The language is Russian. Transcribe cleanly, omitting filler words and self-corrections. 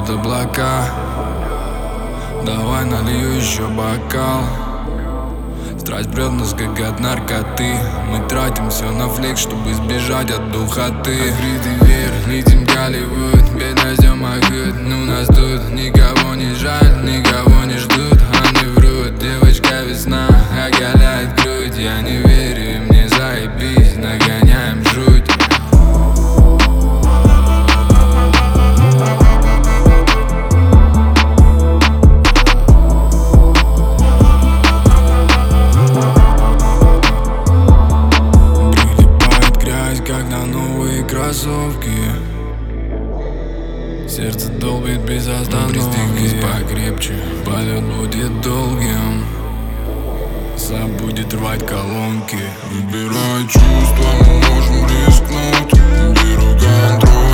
Растают облака, давай налью еще бокал. Страсть брет нас, как от наркоты. Мы тратим все на флекс, чтобы избежать от духоты. Открытый вверх, летим в Голливуд, бедность домоход. Ну нас тут никого не жаль, никого не ждут. Они врут, девочка весна оголяет грудь. Я не верю, мне заебись, нагоняем жуть. Кроссовки, сердце долбит без остановки. Пристегнись покрепче, полет будет долгим. Забудет рвать колонки. Выбирай чувства, мы можем рискнуть. Беру контроль.